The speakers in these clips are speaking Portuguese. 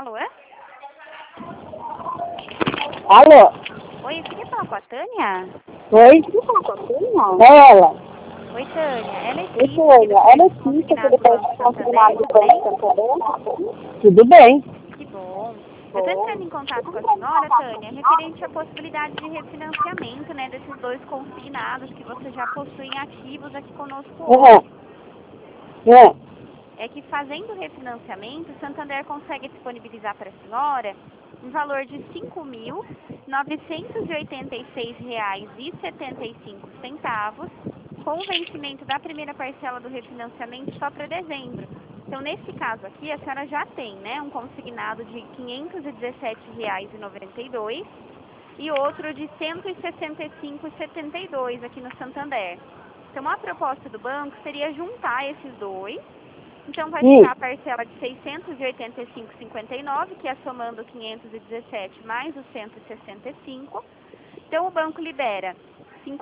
Alô? Alô? Oi, eu queria falar com a Tânia? Oi? É ela. Oi, Tânia. Ela é Oi, Cícera, Tânia. Ela é do Cícera, consignado do Banco Santander, do tudo bem? Banco Santander. Tudo bem? Que bom. Eu estou entrando em contato com a senhora, Tânia, referente à possibilidade de refinanciamento, né, desses dois consignados que você já possui em ativos aqui conosco hoje. É. É que fazendo o refinanciamento, o Santander consegue disponibilizar para a senhora um valor de R$ 5.986,75, com o vencimento da primeira parcela do refinanciamento só para dezembro. Então, nesse caso aqui, a senhora já tem, né, um consignado de R$ 517,92 e outro de R$ 165,72 aqui no Santander. Então, a proposta do banco seria juntar esses dois. Então, vai ficar a parcela de R$ 685,59, que é somando 517 mais os 165. Então, o banco libera R$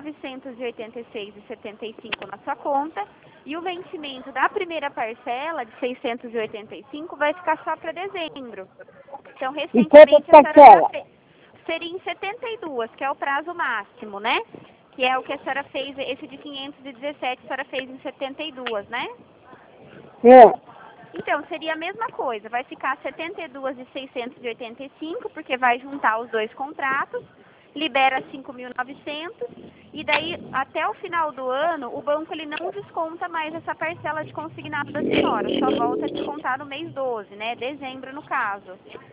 5.986,75 na sua conta e o vencimento da primeira parcela de 685 vai ficar só para dezembro. Então, E quantas recentemente, a senhora já parcelas? seria em 72, que é o prazo máximo, né? Que é o que a senhora fez, esse de 517 a senhora fez em 72, né? É. Então, seria a mesma coisa, vai ficar 72.685, porque vai juntar os dois contratos, libera 5.900, e daí, até o final do ano, o banco ele não desconta mais essa parcela de consignado da senhora, só volta a descontar no mês 12, né, dezembro no caso.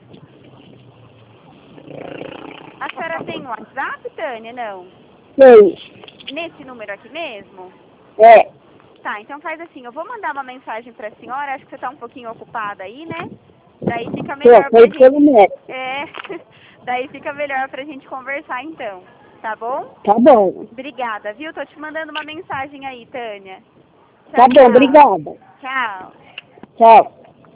A senhora tem o WhatsApp, Tânia? Não? Sei. Nesse número aqui mesmo? É. Tá, então faz assim, eu vou mandar uma mensagem para a senhora, acho que você está um pouquinho ocupada aí, né? Daí fica melhor pra Foi pelo gente. médico. Daí fica melhor pra gente conversar então, tá bom? Tá bom. Obrigada, viu? Tô te mandando uma mensagem aí, Tânia. Tá Tchau, bom, tchau. obrigada. Tchau. Tchau.